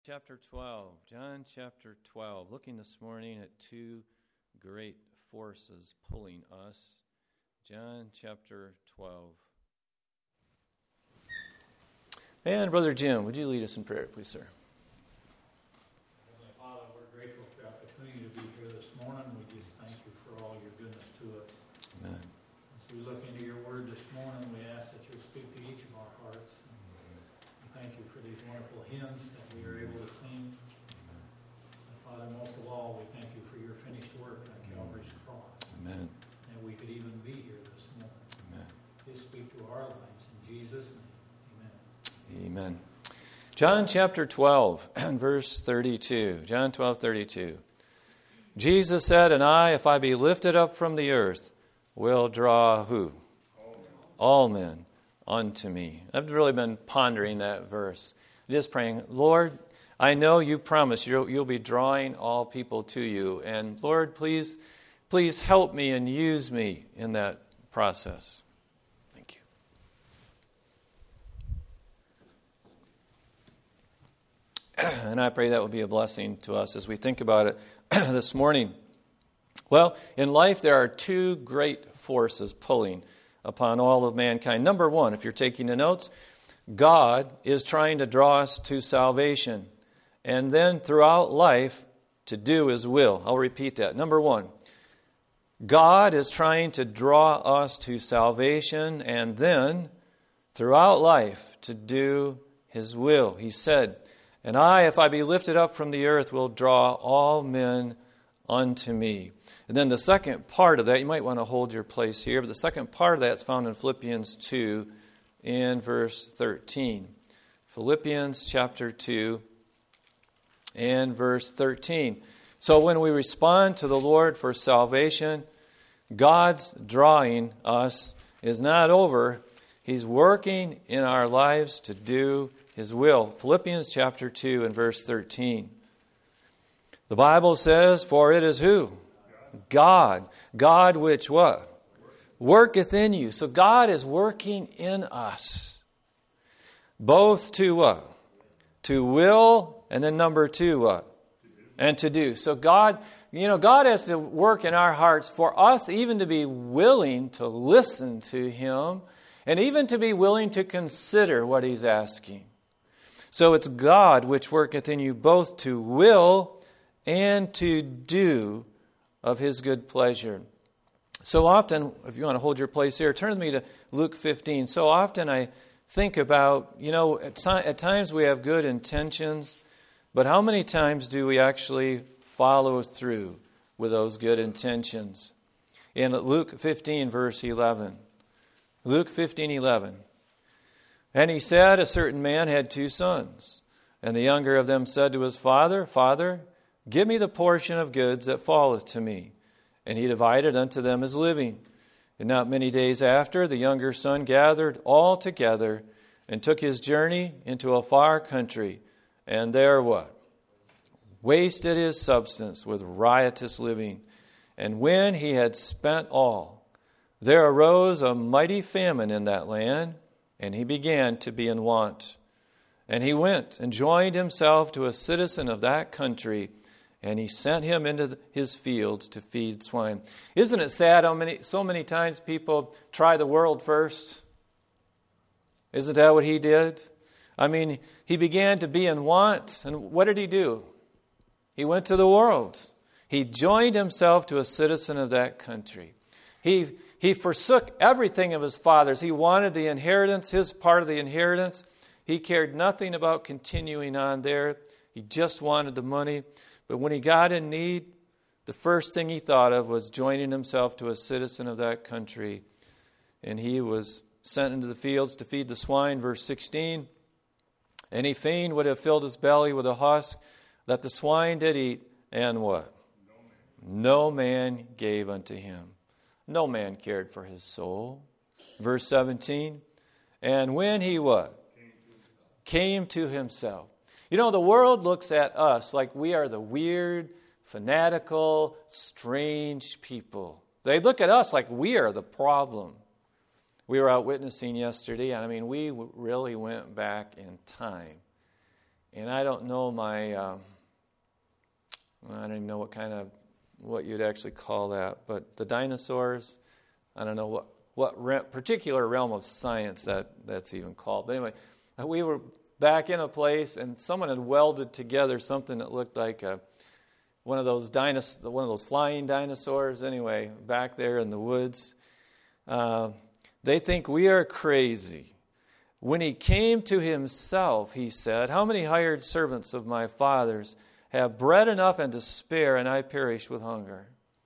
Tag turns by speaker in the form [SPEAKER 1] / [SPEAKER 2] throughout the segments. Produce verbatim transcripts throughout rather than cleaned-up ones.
[SPEAKER 1] Chapter twelve, John chapter twelve, looking this morning at two great forces pulling us. John chapter twelve. And Brother Jim, would you lead us in prayer, please, sir?
[SPEAKER 2] Heavenly Father, we're grateful for the opportunity to be here this morning. We just thank you for all your goodness to us.
[SPEAKER 1] Amen.
[SPEAKER 2] As we look into your word this morning, we ask that you'll speak to each of our hearts. We thank you for these wonderful hymns that we are able to sing. And Father, most of all, we thank you for your finished work on Calvary's cross.
[SPEAKER 1] Amen.
[SPEAKER 2] And we could even be here this morning.
[SPEAKER 1] Amen.
[SPEAKER 2] Just speak to our lives in Jesus' name.
[SPEAKER 1] Amen. John chapter twelve, verse thirty-two. John twelve, thirty-two. Jesus said, "And I, if I be lifted up from the earth, will draw" who? All men. All men unto me. I've really been pondering that verse. Just praying, Lord, I know you promised you'll, you'll be drawing all people to you. And Lord, please, please help me and use me in that process. And I pray that will be a blessing to us as we think about it this morning. Well, in life there are two great forces pulling upon all of mankind. Number one, if you're taking the notes, God is trying to draw us to salvation. And then throughout life, to do His will. I'll repeat that. Number one, God is trying to draw us to salvation. And then throughout life, to do His will. He said, "And I, if I be lifted up from the earth, will draw all men unto me." And then the second part of that, you might want to hold your place here, but the second part of that is found in Philippians two in verse thirteen. Philippians chapter two and verse thirteen. So when we respond to the Lord for salvation, God's drawing us is not over. He's working in our lives to do His will. Philippians chapter two and verse thirteen. The Bible says, "For it is who? God. God which what? Worketh in you." So God is working in us. Both to what? To will, and then number two what? And to do. So God, you know, God has to work in our hearts for us even to be willing to listen to Him and even to be willing to consider what He's asking. So it's God which worketh in you both to will and to do of His good pleasure. So often, if you want to hold your place here, turn with me to Luke fifteen. So often I think about, you know, at, at times we have good intentions, but how many times do we actually follow through with those good intentions? In Luke fifteen, verse eleven. Luke fifteen, eleven. "And he said, a certain man had two sons. And the younger of them said to his father, Father, give me the portion of goods that falleth to me. And he divided unto them his living. And not many days after, the younger son gathered all together and took his journey into a far country. And there what? Wasted his substance with riotous living. And when he had spent all, there arose a mighty famine in that land, and he began to be in want. And he went and joined himself to a citizen of that country, and he sent him into his fields to feed swine." Isn't it sad how many, so many times people try the world first? Isn't that what he did? I mean, he began to be in want, and what did he do? He went to the world. He joined himself to a citizen of that country. He He forsook everything of his father's. He wanted the inheritance, his part of the inheritance. He cared nothing about continuing on there. He just wanted the money. But when he got in need, the first thing he thought of was joining himself to a citizen of that country. And he was sent into the fields to feed the swine, verse sixteen. "And he fain would have filled his belly with a husk that the swine did eat, and what? No man, no man gave unto him." No man cared for his soul. Verse seventeen. "And when he what? Came to himself." You know, the world looks at us like we are the weird, fanatical, strange people. They look at us like we are the problem. We were out witnessing yesterday, and I mean, we really went back in time. And I don't know my, um, I don't even know what kind of, what you'd actually call that. But the dinosaurs, I don't know what, what re- particular realm of science that, that's even called. But anyway, we were back in a place, and someone had welded together something that looked like a, one of those dinos- one of those flying dinosaurs. Anyway, back there in the woods, uh, they think we are crazy. When he came to himself, he said, "How many hired servants of my father's have bread enough and to spare, and I perish with hunger?"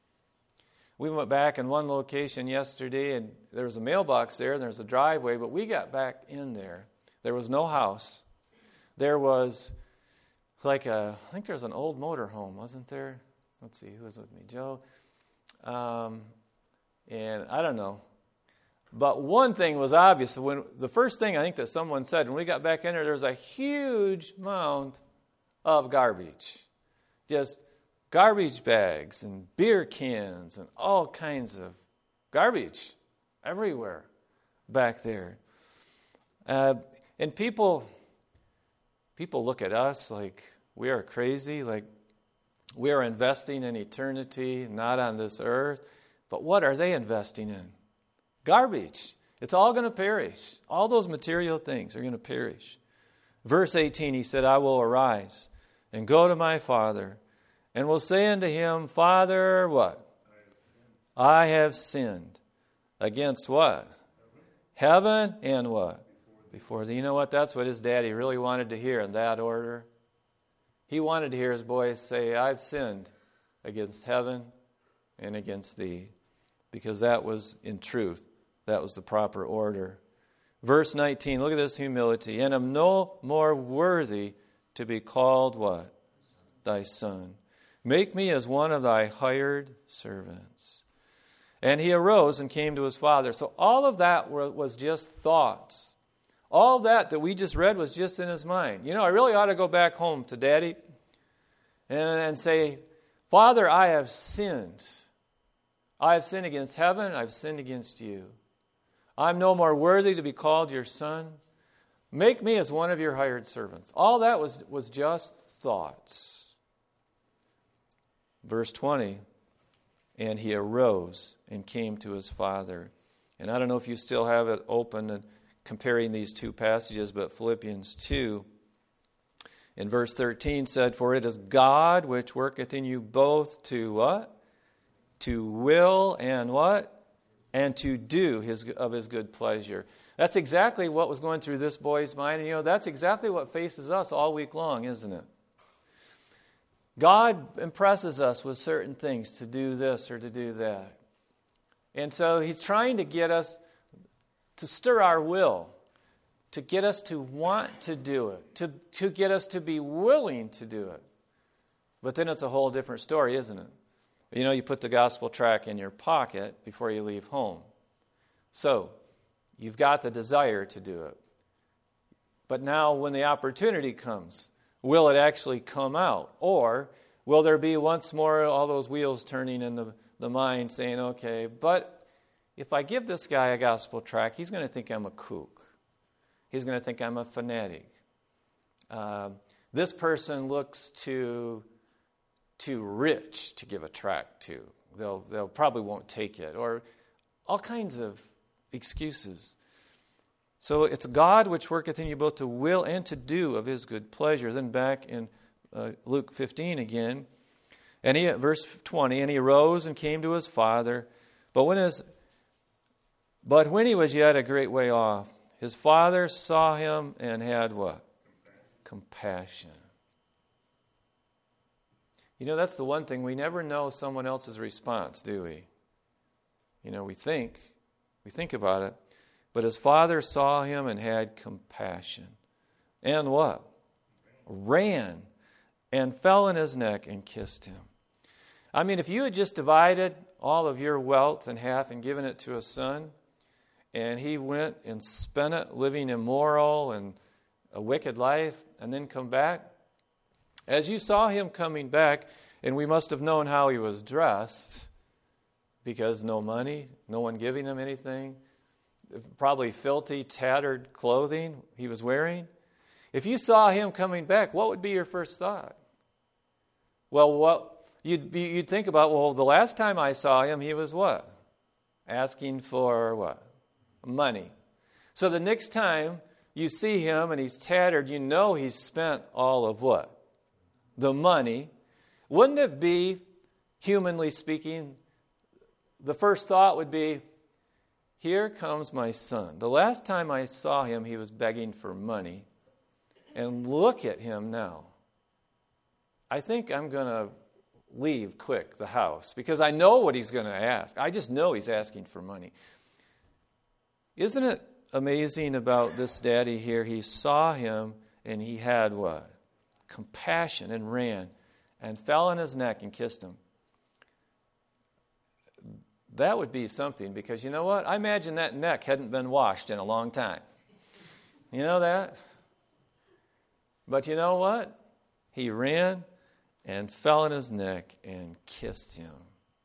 [SPEAKER 1] We went back in one location yesterday, and there was a mailbox there, and there was a driveway, but we got back in there. There was no house. There was like a, I think there was an old motorhome, wasn't there? Let's see, who was with me? Joe. Um, and I don't know. But one thing was obvious. When the first thing I think that someone said, when we got back in there, there was a huge mound of garbage. Just garbage bags and beer cans and all kinds of garbage everywhere back there. Uh, and people, people look at us like we are crazy, like we are investing in eternity, not on this earth. But what are they investing in? Garbage. It's all going to perish. All those material things are going to perish. Verse eighteen, he said, "I will arise and go to my father, and will say unto him, Father," what? "I have sinned." Against what? Heaven and what? Before thee. You know what? That's what his daddy really wanted to hear in that order. He wanted to hear his boys say, "I've sinned against heaven and against thee." Because that was in truth. That was the proper order. Verse nineteen, look at this humility. "And am no more worthy to be called" what? "Thy son. Make me as one of thy hired servants." And he arose and came to his father. So all of that was just thoughts. All that that we just read was just in his mind. You know, I really ought to go back home to Daddy and, and say, "Father, I have sinned. I have sinned against heaven. I've sinned against you. I'm no more worthy to be called your son. Make me as one of your hired servants." All that was, was just thoughts. Verse twenty, "And he arose and came to his father." And I don't know if you still have it open and comparing these two passages, but Philippians two in verse thirteen said, "For it is God which worketh in you both to" what? "To will" and what? "And to do his of his good pleasure." That's exactly what was going through this boy's mind. And you know, that's exactly what faces us all week long, isn't it? God impresses us with certain things to do this or to do that. And so he's trying to get us to stir our will, to get us to want to do it, to, to get us to be willing to do it. But then it's a whole different story, isn't it? You know, you put the gospel tract in your pocket before you leave home. So, you've got the desire to do it. But now when the opportunity comes, will it actually come out? Or will there be once more all those wheels turning in the, the mind saying, okay, but if I give this guy a gospel tract, he's going to think I'm a kook. He's going to think I'm a fanatic. Uh, this person looks too... too rich to give a tract to. They'll they'll probably won't take it, or all kinds of excuses. So it's God which worketh in you both to will and to do of his good pleasure. Then back in uh, Luke fifteen again, and he verse twenty, "And he arose and came to his father, but when his but when he was yet a great way off, his father saw him and had" what? Compassion. You know, that's the one thing. We never know someone else's response, do we? You know, we think, we think about it. But his father saw him and had compassion. And what? Ran and fell on his neck and kissed him. I mean, if you had just divided all of your wealth in half and given it to a son, and he went and spent it living immoral and a wicked life, and then come back, as you saw him coming back, and we must have known how he was dressed, because no money, no one giving him anything, probably filthy, tattered clothing he was wearing. If you saw him coming back, what would be your first thought? Well, what you'd be, you'd think about, well, the last time I saw him, he was what? Asking for what? Money. So the next time you see him and he's tattered, you know he's spent all of what? The money. Wouldn't it be, humanly speaking, the first thought would be, here comes my son. The last time I saw him, he was begging for money. And look at him now. I think I'm going to leave quick the house because I know what he's going to ask. I just know he's asking for money. Isn't it amazing about this daddy here? He saw him and he had what? Compassion, and ran and fell on his neck and kissed him. That would be something, because you know what? I imagine that neck hadn't been washed in a long time. You know that? But you know what? He ran and fell on his neck and kissed him.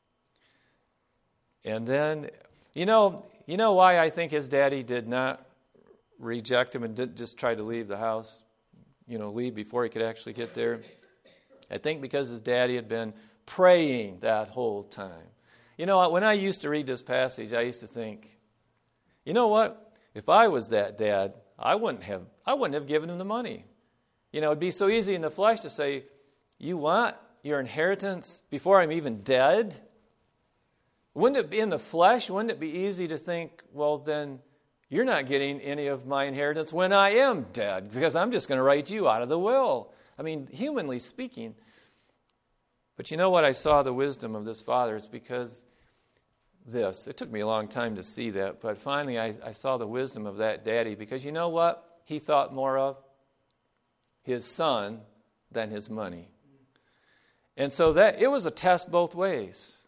[SPEAKER 1] And then, you know, you know why I think his daddy did not reject him and didn't just try to leave the house, you know, leave before he could actually get there? I think because his daddy had been praying that whole time. You know, when I used to read this passage, I used to think, you know what? If I was that dad, I wouldn't have I wouldn't have given him the money. You know, it'd be so easy in the flesh to say, you want your inheritance before I'm even dead? Wouldn't it be in the flesh? Wouldn't it be easy to think, well, then you're not getting any of my inheritance when I am dead, because I'm just going to write you out of the will. I mean, humanly speaking. But you know what? I saw the wisdom of this father is because this. It took me a long time to see that, but finally I, I saw the wisdom of that daddy, because you know what he thought more of? His son than his money. And so that it was a test both ways.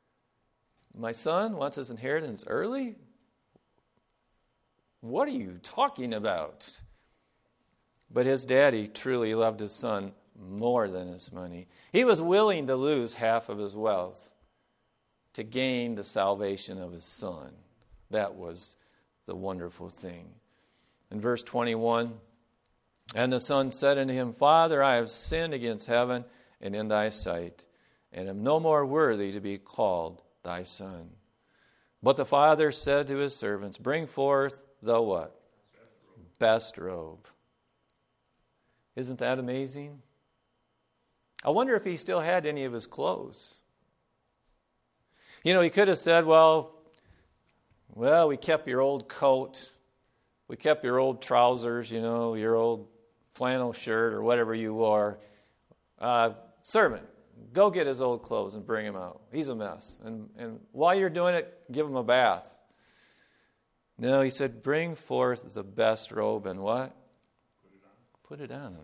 [SPEAKER 1] My son wants his inheritance early? What are you talking about? But his daddy truly loved his son more than his money. He was willing to lose half of his wealth to gain the salvation of his son. That was the wonderful thing. In verse twenty-one, and the son said unto him, Father, I have sinned against heaven and in thy sight, and am no more worthy to be called thy son. But the father said to his servants, Bring forth the what? Best robe. Isn't that amazing? I wonder if he still had any of his clothes. You know, he could have said, well, well, we kept your old coat. We kept your old trousers, you know, your old flannel shirt or whatever you wore. Uh, servant, go get his old clothes and bring him out. He's a mess. And, and while you're doing it, give him a bath. No, he said, bring forth the best robe and what? Put it on, Put it on him.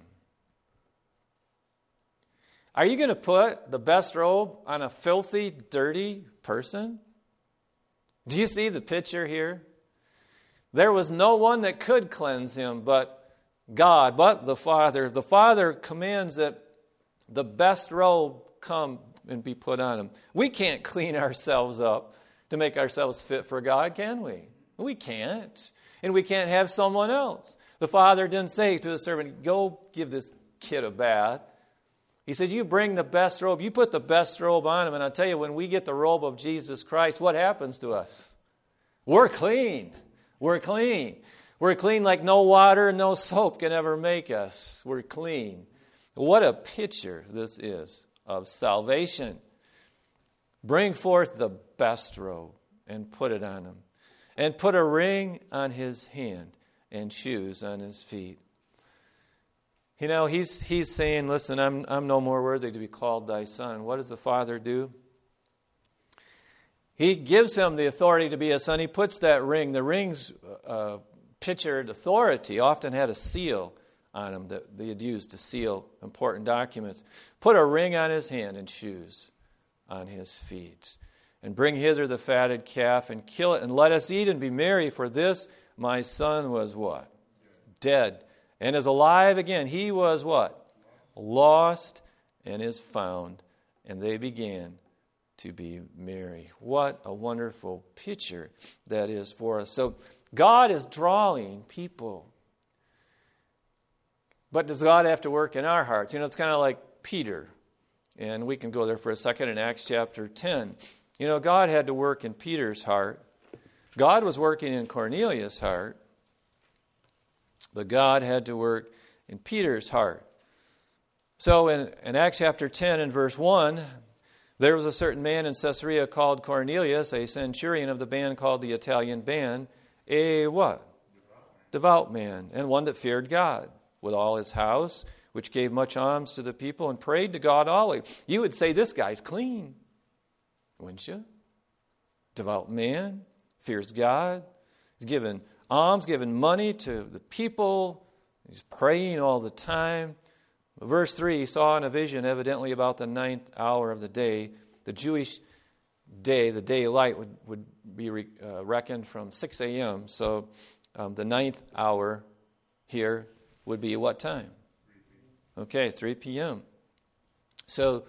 [SPEAKER 1] Are you going to put the best robe on a filthy, dirty person? Do you see the picture here? There was no one that could cleanse him but God, but the Father. The Father commands that the best robe come and be put on him. We can't clean ourselves up to make ourselves fit for God, can we? We can't. And we can't have someone else. The Father didn't say to the servant, go give this kid a bath. He said, you bring the best robe. You put the best robe on him. And I'll tell you, when we get the robe of Jesus Christ, what happens to us? We're clean. We're clean. We're clean like no water and no soap can ever make us. We're clean. What a picture this is of salvation. Bring forth the best robe and put it on him. And put a ring on his hand and shoes on his feet. You know, he's he's saying, listen, I'm I'm no more worthy to be called thy son. What does the Father do? He gives him the authority to be a son. He puts that ring. The ring's uh, pictured authority, often had a seal on him that they had used to seal important documents. Put a ring on his hand and shoes on his feet. And bring hither the fatted calf and kill it, and let us eat and be merry, for this my son was what? Dead. And is alive again. He was what? Lost and is found. And they began to be merry. What a wonderful picture that is for us. So God is drawing people. But does God have to work in our hearts? You know, it's kind of like Peter. And we can go there for a second in Acts chapter ten. You know, God had to work in Peter's heart. God was working in Cornelius' heart. But God had to work in Peter's heart. So in, in Acts chapter ten and verse one, there was a certain man in Caesarea called Cornelius, a centurion of the band called the Italian band, a what? Devout man, and one that feared God with all his house, which gave much alms to the people and prayed to God always. You would say this guy's clean, wouldn't you? Devout man, fears God. He's given alms, given money to the people. He's praying all the time. Verse three, he saw in a vision, evidently about the ninth hour of the day. The Jewish day, the daylight, would, would be re, uh, reckoned from six a.m. So um, the ninth hour here would be what time? Okay, three p.m. So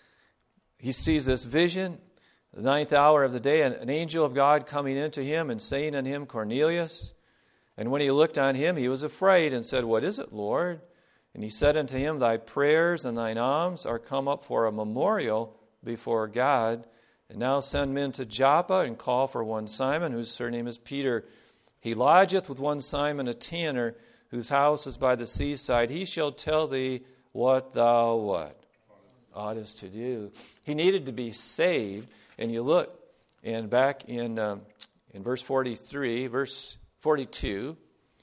[SPEAKER 1] he sees this vision, the ninth hour of the day, and an angel of God coming into him and saying unto him, Cornelius. And when he looked on him, he was afraid and said, What is it, Lord? And he said unto him, Thy prayers and thine alms are come up for a memorial before God. And now send men to Joppa and call for one Simon, whose surname is Peter. He lodgeth with one Simon a tanner, whose house is by the seaside. He shall tell thee what thou what oughtest to do. He needed to be saved. And you look, and back in um, in verse forty-three, verse forty-two,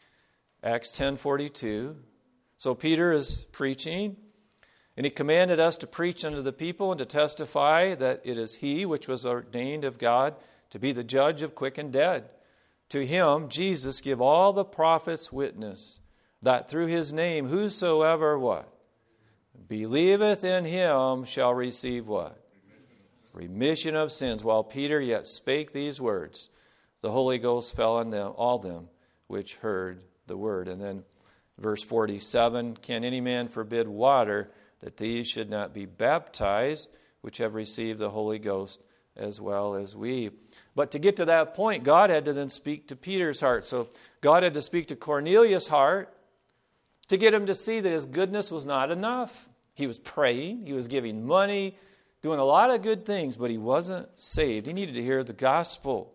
[SPEAKER 1] Acts ten forty-two. So Peter is preaching, and he commanded us to preach unto the people and to testify that it is he which was ordained of God to be the judge of quick and dead. To him, Jesus, give all the prophets witness, that through his name whosoever what? Believeth in him shall receive what? Remission of sins. While Peter yet spake these words, the Holy Ghost fell on them, all them which heard the word. And then verse forty-seven, can any man forbid water that these should not be baptized, which have received the Holy Ghost as well as we? But to get to that point, God had to then speak to Peter's heart. So God had to speak to Cornelius' heart to get him to see that his goodness was not enough. He was praying, he was giving money, doing a lot of good things, but he wasn't saved. He needed to hear the gospel.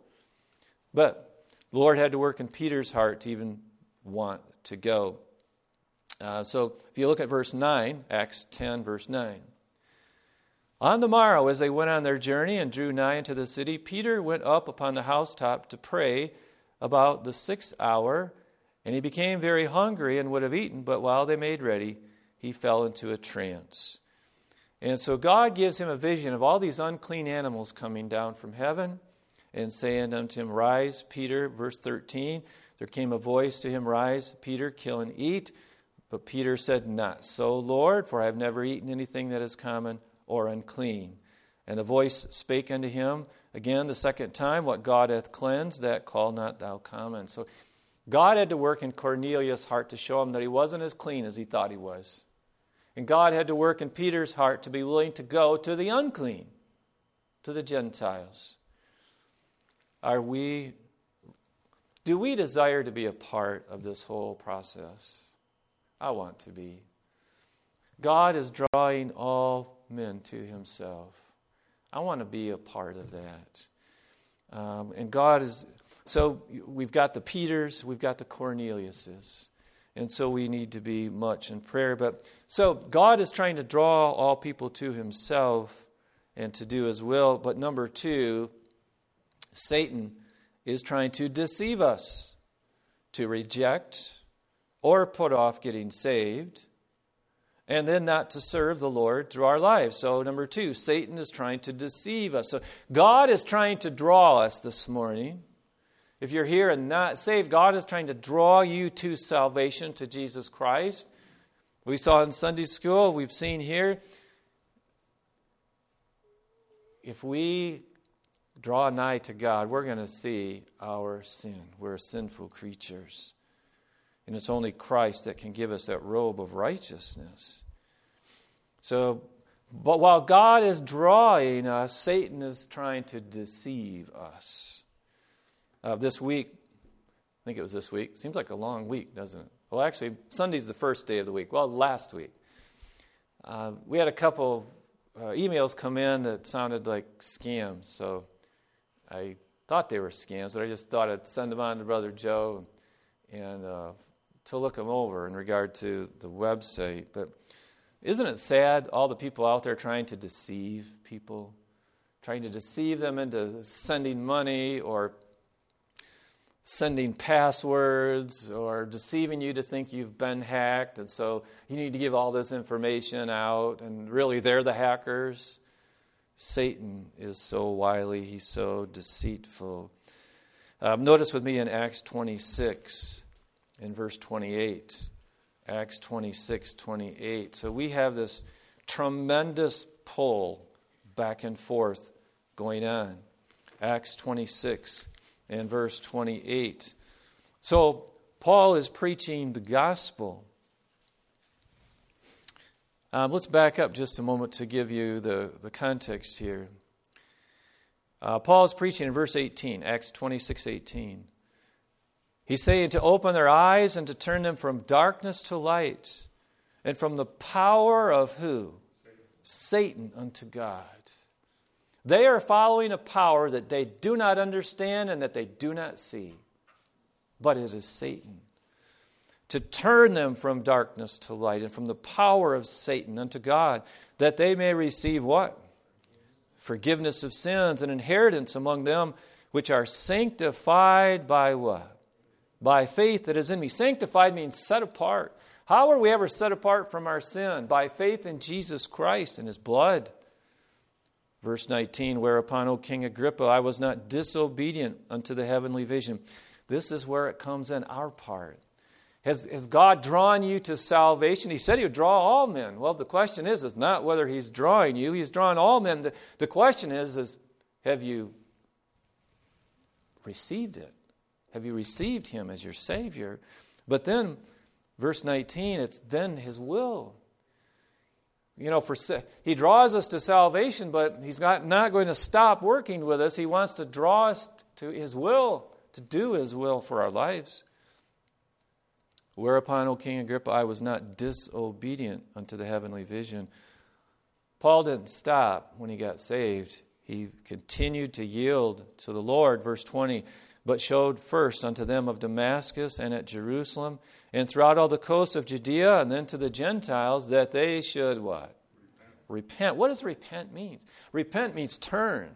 [SPEAKER 1] But the Lord had to work in Peter's heart to even want to go. Uh, so if you look at verse nine, Acts ten, verse nine. On the morrow, as they went on their journey and drew nigh into the city, Peter went up upon the housetop to pray about the sixth hour, and he became very hungry and would have eaten, but while they made ready, he fell into a trance. And so God gives him a vision of all these unclean animals coming down from heaven and saying unto him, Rise, Peter, verse thirteen. There came a voice to him, Rise, Peter, kill and eat. But Peter said, Not so, Lord, for I have never eaten anything that is common or unclean. And the voice spake unto him again the second time, What God hath cleansed, that call not thou common. So God had to work in Cornelius' heart to show him that he wasn't as clean as he thought he was. And God had to work in Peter's heart to be willing to go to the unclean, to the Gentiles. Are we, do we desire to be a part of this whole process? I want to be. God is drawing all men to himself. I want to be a part of that. Um, and God is, so we've got the Peters, we've got the Corneliuses. And so we need to be much in prayer. But so God is trying to draw all people to himself and to do his will. But number two, Satan is trying to deceive us, to reject or put off getting saved, and then not to serve the Lord through our lives. So number two, Satan is trying to deceive us. So God is trying to draw us this morning. If you're here and not saved, God is trying to draw you to salvation, to Jesus Christ. We saw in Sunday school, we've seen here, if we draw nigh to God, we're going to see our sin. We're sinful creatures. And it's only Christ that can give us that robe of righteousness. So, but while God is drawing us, Satan is trying to deceive us. Uh, this week, I think it was this week, seems like a long week, doesn't it? Well, actually, Sunday's the first day of the week. Well, last week. Uh, we had a couple uh, emails come in that sounded like scams, so I thought they were scams, but I just thought I'd send them on to Brother Joe and uh, to look them over in regard to the website. But isn't it sad, all the people out there trying to deceive people, trying to deceive them into sending money or sending passwords or deceiving you to think you've been hacked, and so you need to give all this information out, and really they're the hackers. Satan is so wily, he's so deceitful. Um, notice with me in Acts twenty-six, in verse twenty-eight. Acts twenty-six, twenty-eight. So we have this tremendous pull back and forth going on. Acts twenty-six and verse twenty-eight. So Paul is preaching the gospel. Um, let's back up just a moment to give you the, the context here. Uh, Paul is preaching in verse eighteen, Acts twenty-six, eighteen. He's saying to open their eyes and to turn them from darkness to light, and from the power of who? Satan, Satan unto God. They are following a power that they do not understand and that they do not see. But it is Satan. To turn them from darkness to light and from the power of Satan unto God, that they may receive what? Forgiveness of sins and inheritance among them which are sanctified by what? By faith that is in me. Sanctified means set apart. How are we ever set apart from our sin? By faith in Jesus Christ and His blood. Verse nineteen, whereupon, O King Agrippa, I was not disobedient unto the heavenly vision. This is where it comes in, our part. Has, has God drawn you to salvation? He said He would draw all men. Well, the question is, is not whether He's drawing you. He's drawn all men. The, the question is, is, have you received it? Have you received Him as your Savior? But then, verse nineteen, it's then His will. You know, for He draws us to salvation, but He's not, not going to stop working with us. He wants to draw us to His will, to do His will for our lives. Whereupon, O King Agrippa, I was not disobedient unto the heavenly vision. Paul didn't stop when he got saved. He continued to yield to the Lord. Verse twenty, but showed first unto them of Damascus and at Jerusalem and throughout all the coasts of Judea and then to the Gentiles that they should what? Repent. Repent. What does repent mean? Repent means turn.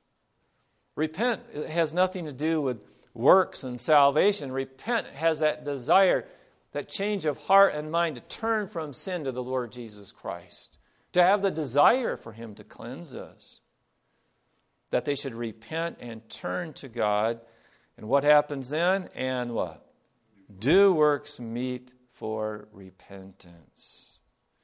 [SPEAKER 1] Repent has nothing to do with works and salvation. Repent has that desire, that change of heart and mind to turn from sin to the Lord Jesus Christ, to have the desire for Him to cleanse us, that they should repent and turn to God. And what happens then? And what? Do works meet for repentance.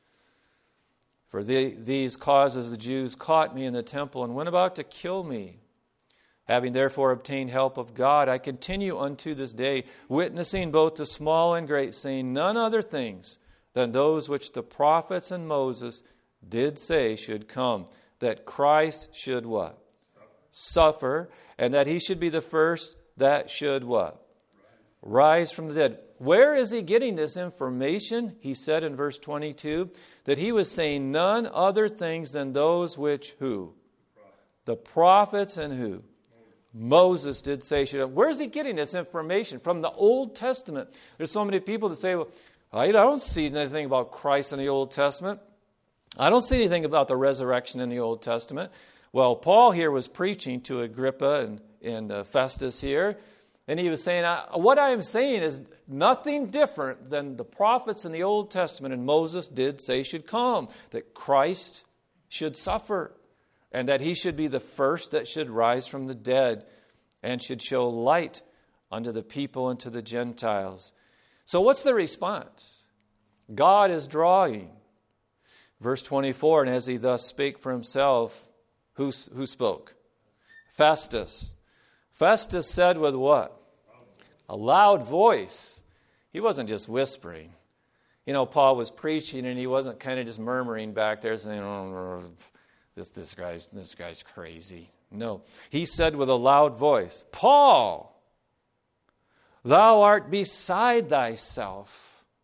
[SPEAKER 1] For the, these causes the Jews caught me in the temple and went about to kill me. Having therefore obtained help of God, I continue unto this day, witnessing both to small and great, saying none other things than those which the prophets and Moses did say should come, that Christ should what? Suffer, and that He should be the first that should what? Rise from the dead. Where is he getting this information? He said in verse twenty-two that he was saying none other things than those which who? The prophets and who? Moses did say should have. Where is he getting this information? From the Old Testament. There's so many people that say, well, I don't see anything about Christ in the Old Testament. I don't see anything about the resurrection in the Old Testament. Well, Paul here was preaching to Agrippa and, and uh, Festus here. And he was saying, what I am saying is nothing different than the prophets in the Old Testament and Moses did say should come, that Christ should suffer, and that He should be the first that should rise from the dead and should show light unto the people and to the Gentiles. So what's the response? God is drawing. Verse twenty-four, and as he thus spake for himself, who, who spoke? Festus. Festus said with what? A loud voice. He wasn't just whispering. You know, Paul was preaching and he wasn't kind of just murmuring back there saying, oh, this, this, guy's, this guy's crazy. No. He said with a loud voice, Paul, thou art beside thyself.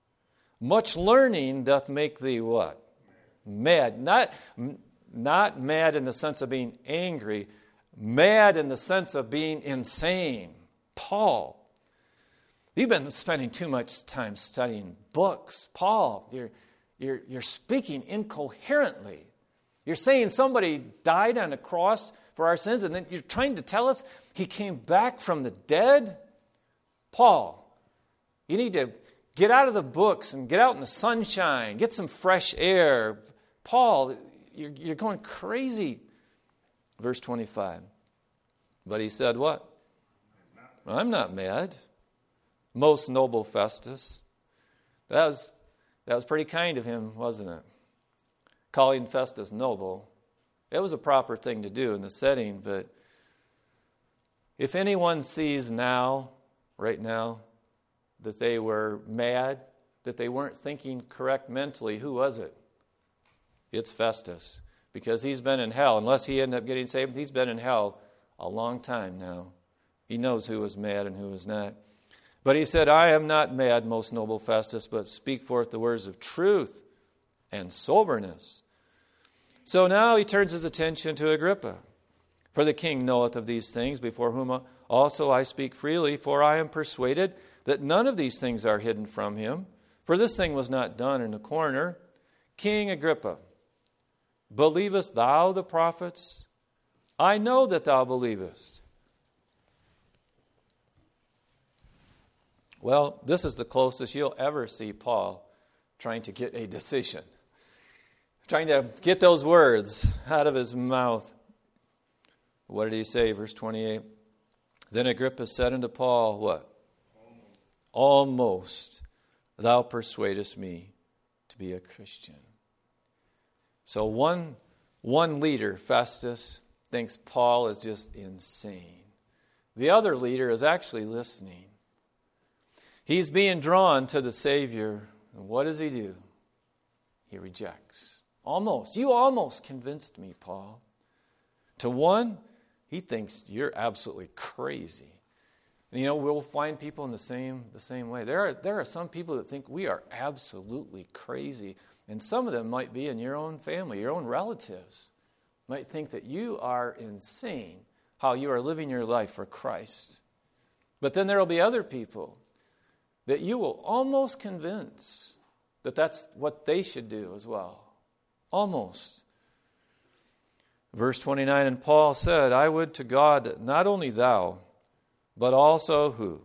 [SPEAKER 1] Much learning doth make thee what? Mad. Not, not mad in the sense of being angry, mad in the sense of being insane. Paul, you've been spending too much time studying books. Paul, you're, you're, you're speaking incoherently. You're saying somebody died on a cross for our sins, and then you're trying to tell us he came back from the dead? Paul, you need to get out of the books and get out in the sunshine, get some fresh air. Paul, you're, you're going crazy. Verse twenty-five. But he said what? I'm not mad. Most noble Festus. That was, that was pretty kind of him, wasn't it? Calling Festus noble. It was a proper thing to do in the setting, but if anyone sees now, right now, that they were mad, that they weren't thinking correct mentally, who was it? It's Festus, because he's been in hell. Unless he ended up getting saved, he's been in hell a long time now. He knows who was mad and who was not. But he said, I am not mad, most noble Festus, but speak forth the words of truth and soberness. So now he turns his attention to Agrippa. For the king knoweth of these things, before whom also I speak freely, for I am persuaded that none of these things are hidden from him. For this thing was not done in a corner. King Agrippa, believest thou the prophets? I know that thou believest. Well, this is the closest you'll ever see Paul trying to get a decision, trying to get those words out of his mouth. What did he say? Verse twenty-eight. Then Agrippa said unto Paul, what? Almost. Almost thou persuadest me to be a Christian. So one, one leader, Festus, thinks Paul is just insane. The other leader is actually listening. He's being drawn to the Savior. And what does he do? He rejects. Almost. You almost convinced me, Paul. To one, he thinks you're absolutely crazy. And, you know, we'll find people in the same the same way. There are, there are some people that think we are absolutely crazy. And some of them might be in your own family, your own relatives. Might think that you are insane, how you are living your life for Christ. But then there will be other people that you will almost convince that that's what they should do as well. Almost. Verse twenty-nine, and Paul said, I would to God that not only thou, but also who?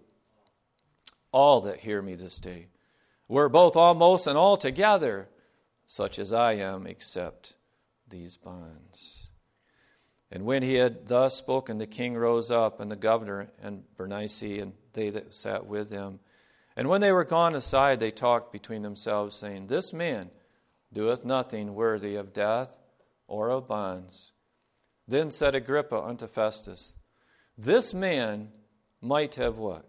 [SPEAKER 1] All that hear me this day were both almost and altogether such as I am, except these bonds. And when he had thus spoken, the king rose up, and the governor, and Bernice, and they that sat with him. And when they were gone aside, they talked between themselves, saying, This man doeth nothing worthy of death or of bonds. Then said Agrippa unto Festus, This man might have what?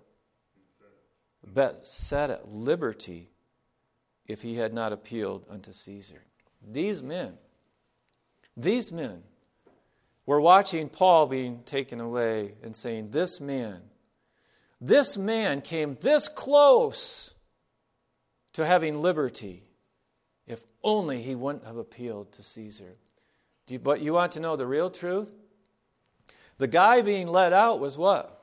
[SPEAKER 1] Bet set at liberty if he had not appealed unto Caesar. These men, these men were watching Paul being taken away and saying, This man, this man came this close to having liberty if only he wouldn't have appealed to Caesar. Do you, but you want to know the real truth? The guy being let out was what?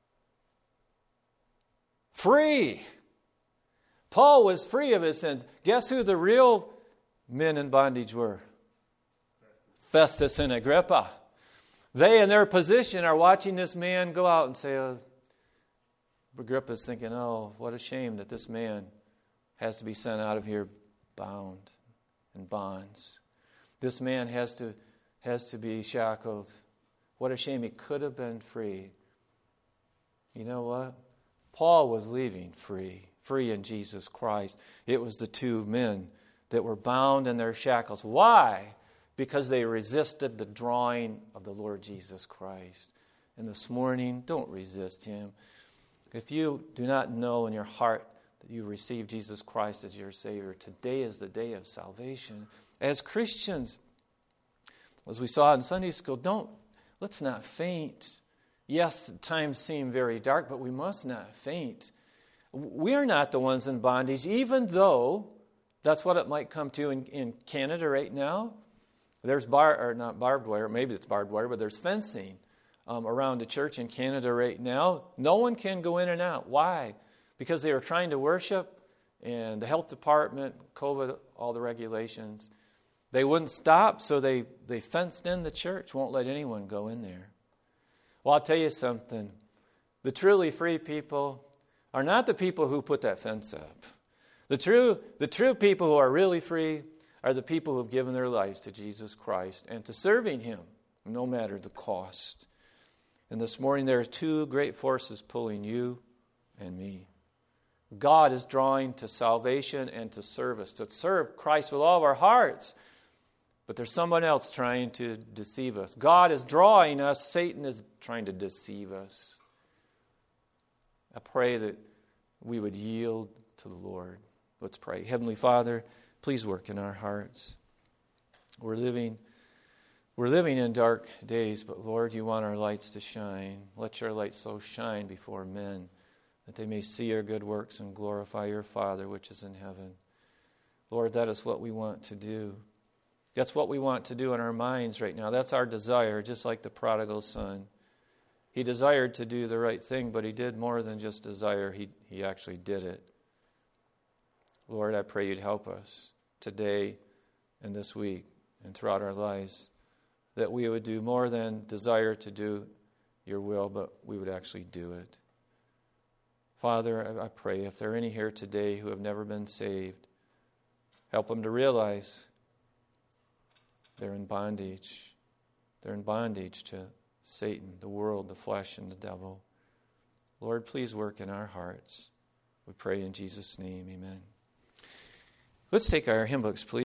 [SPEAKER 1] Free. Paul was free of his sins. Guess who the real men in bondage were? Festus and Agrippa. They, in their position, are watching this man go out and say, oh, Agrippa's thinking, oh, what a shame that this man has to be sent out of here bound in bonds. This man has to, has to be shackled. What a shame he could have been free. You know what? Paul was leaving free, free in Jesus Christ. It was the two men that were bound in their shackles. Why? Because they resisted the drawing of the Lord Jesus Christ. And this morning, don't resist him. If you do not know in your heart that you receive Jesus Christ as your Savior, today is the day of salvation. As Christians, as we saw in Sunday school, don't, let's not faint. Yes, the times seem very dark, but we must not faint. We are not the ones in bondage, even though That's what it might come to in, in Canada right now. There's bar or not barbed wire, maybe it's barbed wire, but there's fencing um, around the church in Canada right now. No one can go in and out. Why? Because they were trying to worship, and the health department, COVID, all the regulations, they wouldn't stop, so they, they fenced in the church, won't let anyone go in there. Well, I'll tell you something. The truly free people are not the people who put that fence up. The true, the true people who are really free are the people who have given their lives to Jesus Christ and to serving Him, no matter the cost. And this morning there are two great forces pulling you and me. God is drawing to salvation and to service, to serve Christ with all of our hearts. But there's someone else trying to deceive us. God is drawing us. Satan is trying to deceive us. I pray that we would yield to the Lord. Let's pray. Heavenly Father, please work in our hearts. We're living, we're living in dark days, but Lord, you want our lights to shine. Let your light so shine before men that they may see your good works and glorify your Father which is in heaven. Lord, that is what we want to do. That's what we want to do in our minds right now. That's our desire, just like the prodigal son. He desired to do the right thing, but he did more than just desire. He, he actually did it. Lord, I pray you'd help us today and this week and throughout our lives, that we would do more than desire to do your will, but we would actually do it. Father, I pray if there are any here today who have never been saved, help them to realize they're in bondage. They're in bondage to Satan, the world, the flesh, and the devil. Lord, please work in our hearts. We pray in Jesus' name, amen. Let's take our hymn books, please.